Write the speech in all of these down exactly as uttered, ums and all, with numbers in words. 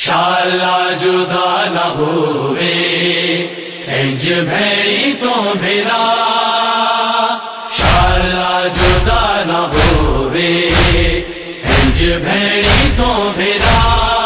شالا جدا نہ ہوئے انج بھیڑی تو بھیرا، شالا جدا نہ ہوئے انج بھیڑی تو بھیرا،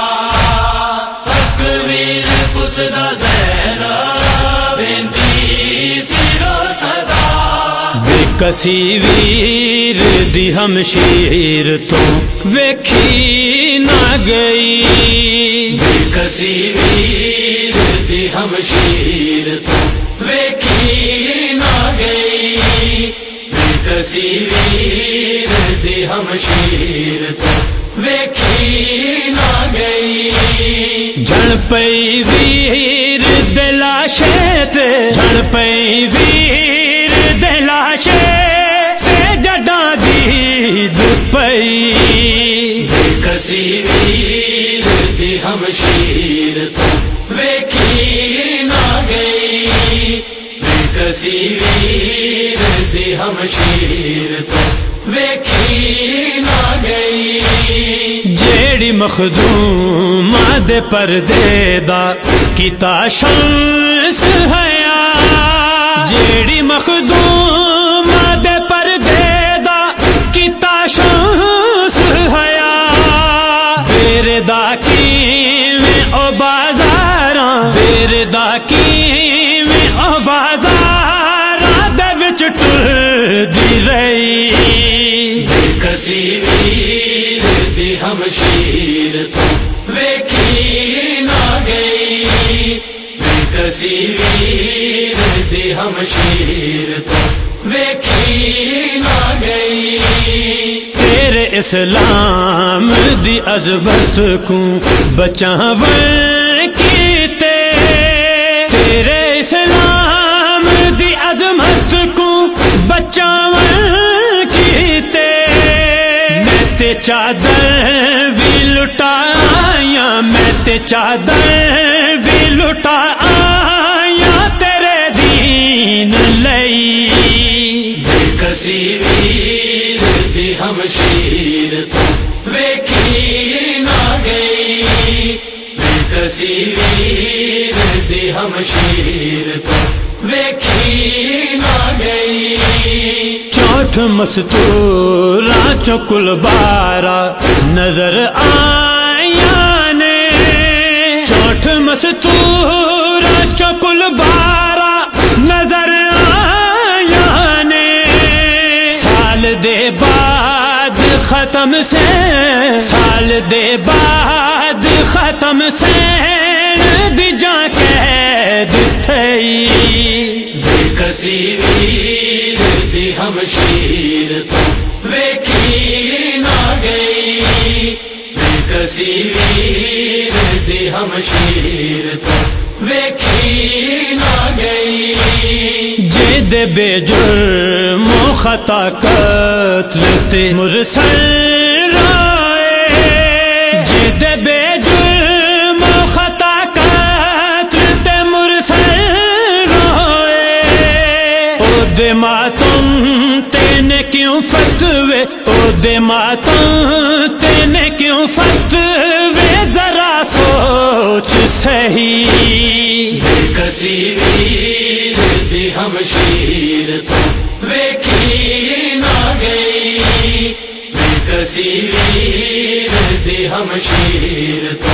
تکبیر پسدا زینب دیندی سیرو صدا، بے کسی ویر دی ہمشیر تو ویکھی نہ گئی، بے کسی ویر دی ہمشیر تو ویکھی نہ گئی، بے کسی ویر دی ہمشیر تو ویکھی نہ گئی، جھڑ پئی ویر دے لاشے تے، جھڑ پئی ویر دے لاشے تے جڈاں دید پئی، بے کسی ویر دی ہمشیر تو ویکھی نہ گئی، بے کسی ویر دی ہمشیر تو ویکھی نہ گئی، جیڑی مخدوم دے پردے دا کیتا شمس حیا، جیڑی مخدوم دے پردے دا کیتا شمس حیا، تیرے دا کیویں او بازاراں، تیرے دا کیویں او بازاراں دے وچ ٹردی رہی، بے کسی ویر دی ہمشیر تو ویکھی نہ گئی، بے کسی ویر دی ہمشیر تو ویکھی نہ گئی، تیرے اسلام دی عظمت کو بچاون کیتے، تیرے اسلام دی عظمت کو بچاون کیتے، میں تے چادر بھی لٹایا، میں تے چادر بھی لٹایا تیرے دین لئی، بے کسی ویر دی ہمشیر تو ویکھی نہ گئی، بے کسی ویر دی ہمشیر تو ویکھی نہ گئی، چوٹھ مستورا چکل بارہ نظر آیا نے، چوٹھ مستورا چکل بارہ نظر آیا نے، سال دے بعد ختم سے، سال دے بعد ختم سے دی جا قید تھئی، بے کسی ویر دی ہمشیر تو ویکھی نہ گئی، بے کسی ویر دی ہمشیر تو ویکھی نہ گئی، جد بے جرم و خطا قتل تے مرسل رائے، جد بے جرم و خطا قتل تے مرسل رائے، او دے ماتم تینے کیوں فتوے، او دے ماتم تینے کیوں فتوے، ذرا سوچ صحیح، بے کسی ویر دی ہمشیر تو ویکھی نہ گئی، بے کسی ویر دی ہمشیر تو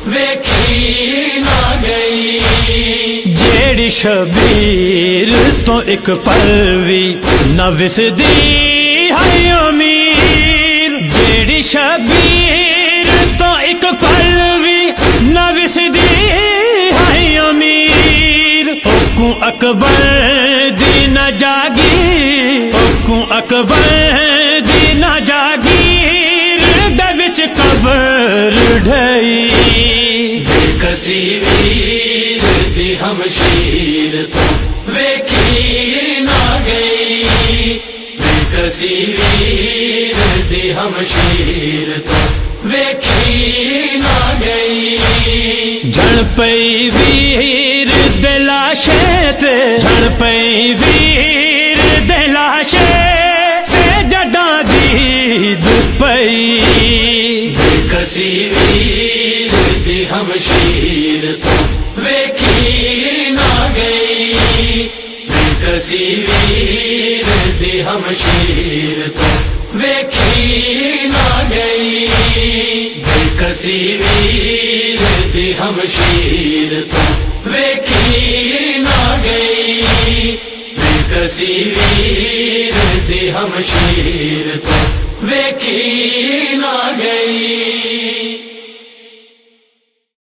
ویکھی نہ گئی، جیڑی شبیر تو ایک پلوی نہ وسدی ہے امیر، جیڑی شبیر تو ایک پلوی نہ وسدی ہے امیر، اوکوں اکبر دی نہ جاگی، اوکوں اکبر دی نہ جاگیر دے وچ قبر ڈھئی، بے کسی ویر دی ہمشیر تو ویکھی نہ گئی، بے کسی ویر دی ہمشیر تو ویکھی نہ گئی، جھڑ پئی ویر دے لاشے تے، جھڑ پئی ویر دے لاشے تے جڈاں دید پئی، بے کسی ویر دی ہمشیر تو ویکھی نہ گئی بے کسی ویر دی ہمشیر تو ویکھی نہ گئی بے کسی ویر دی ہمشیر تو ویکھی نہ گئی بے کسی ویر دی ہمشیر تو ویکھی نہ گئی